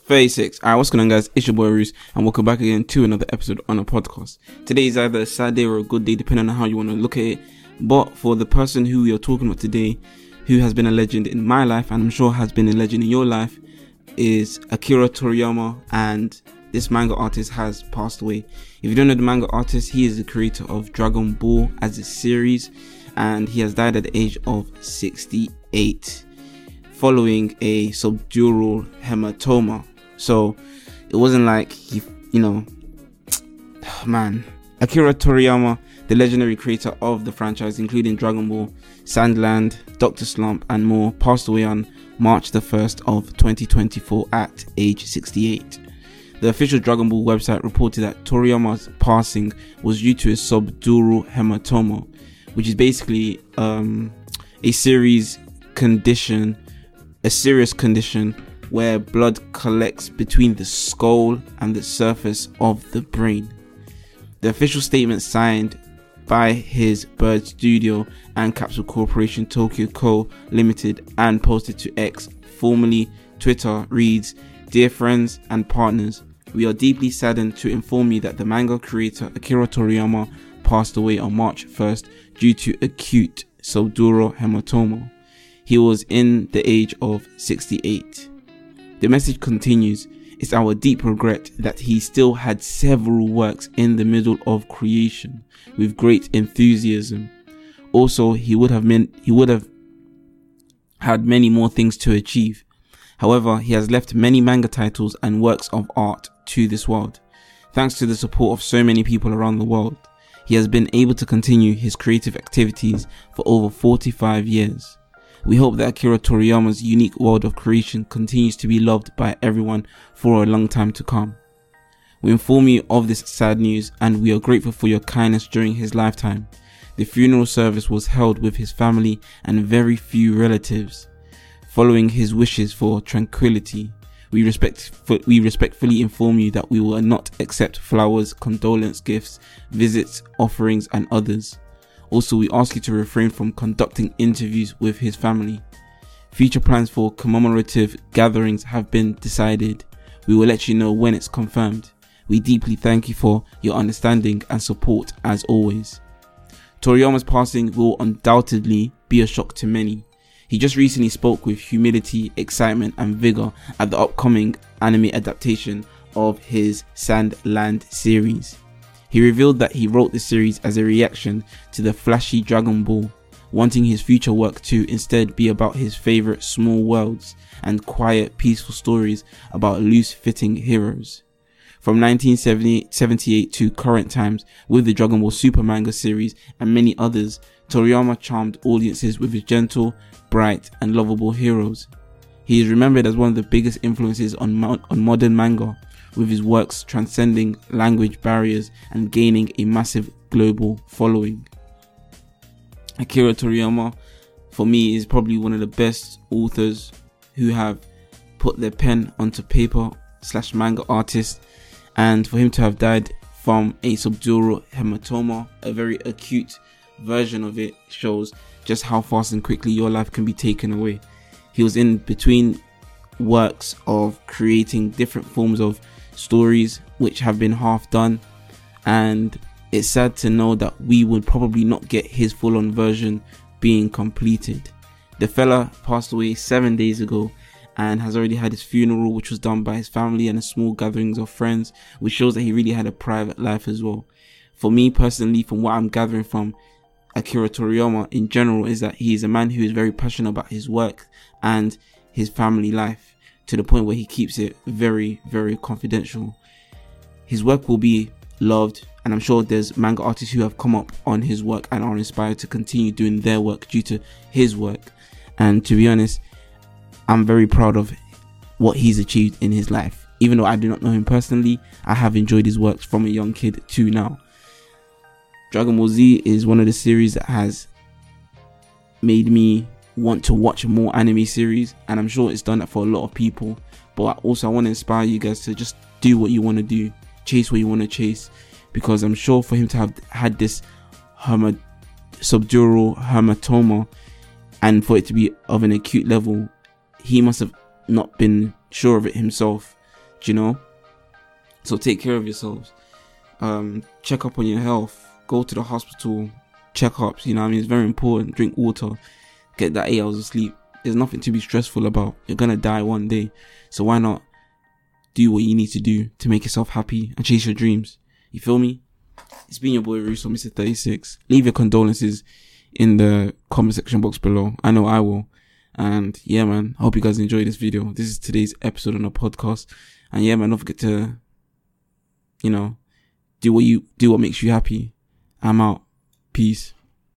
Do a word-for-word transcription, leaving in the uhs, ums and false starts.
thirty-six. Alright, what's going on, guys? It's your boy Roos, and welcome back again to another episode on a podcast. Today is either a sad day or a good day, depending on how you want to look at it. But for the person who we are talking about today, who has been a legend in my life, and I'm sure has been a legend in your life, is Akira Toriyama, and this manga artist has passed away. If you don't know the manga artist, he is the creator of Dragon Ball as a series, and he has died at the age of sixty-eight following a subdural hematoma. So it wasn't like he, you know, man. Akira Toriyama, the legendary creator of the franchise, including Dragon Ball, Sandland, Doctor Slump, and more, passed away on March the first of twenty twenty-four at age sixty-eight. The official Dragon Ball website reported that Toriyama's passing was due to a subdural hematoma, which is basically um, a series condition, a serious condition where blood collects between the skull and the surface of the brain. The official statement, signed by his Bird Studio and Capsule Corporation Tokyo Co. Limited and posted to X, formerly Twitter, reads, "Dear friends and partners, we are deeply saddened to inform you that the manga creator Akira Toriyama passed away on March first due to acute subdural hematoma. He was in the age of sixty-eight. The message continues, "It's our deep regret that he still had several works in the middle of creation with great enthusiasm. Also, he would have meant he would have had many more things to achieve. However, he has left many manga titles and works of art to this world. Thanks to the support of so many people around the world, he has been able to continue his creative activities for over forty-five years. We hope that Akira Toriyama's unique world of creation continues to be loved by everyone for a long time to come. We inform you of this sad news, and we are grateful for your kindness during his lifetime. The funeral service was held with his family and very few relatives. Following his wishes for tranquility, we respect we respectfully inform you that we will not accept flowers, condolence gifts, visits, offerings, and others. Also, we ask you to refrain from conducting interviews with his family. Future plans for commemorative gatherings have been decided. We will let you know when it's confirmed. We deeply thank you for your understanding and support as always." Toriyama's passing will undoubtedly be a shock to many. He just recently spoke with humility, excitement, and vigor at the upcoming anime adaptation of his Sandland series. He revealed that he wrote the series as a reaction to the flashy Dragon Ball, wanting his future work to instead be about his favorite small worlds and quiet, peaceful stories about loose-fitting heroes. From nineteen seventy-eight to current times, with the Dragon Ball Super manga series and many others, Toriyama charmed audiences with his gentle, bright, and lovable heroes. He is remembered as one of the biggest influences on, mo- on modern manga, with his works transcending language barriers and gaining a massive global following. Akira Toriyama, for me, is probably one of the best authors who have put their pen onto paper slash manga artists, and for him to have died from a subdural hematoma, a very acute version of it, shows just how fast and quickly your life can be taken away. He was in between works of creating different forms of stories which have been half done, and it's sad to know that we would probably not get his full-on version being completed. The fella passed away seven days ago and has already had his funeral, which was done by his family and a small gatherings of friends, which shows that he really had a private life as well. For me personally, from what I'm gathering from Akira Toriyama in general, is that he is a man who is very passionate about his work and his family life, to the point where he keeps it very, very confidential. His work will be loved, and I'm sure there's manga artists who have come up on his work and are inspired to continue doing their work due to his work. And to be honest, I'm very proud of what he's achieved in his life. Even though I do not know him personally, I have enjoyed his works from a young kid to now. Dragon Ball Z is one of the series that has made me want to watch more anime series, and I'm sure it's done that for a lot of people. But also, I want to inspire you guys to just do what you want to do, chase what you want to chase, because I'm sure for him to have had this herma- subdural hematoma, and for it to be of an acute level, he must have not been sure of it himself. Do you know? So take care of yourselves. Um, check up on your health. Go to the hospital. Checkups. You know what I mean? It's very important. Drink water. Get that eight hours of sleep. There's nothing to be stressful about. You're gonna die one day. So why not do what you need to do to make yourself happy and chase your dreams? You feel me? It's been your boy Russo, Mister thirty-six. Leave your condolences in the comment section box below. I know I will. And yeah, man, I hope you guys enjoyed this video. This is today's episode on the podcast. And yeah, man, don't forget to, you know, do what you, do what makes you happy. I'm out. Peace.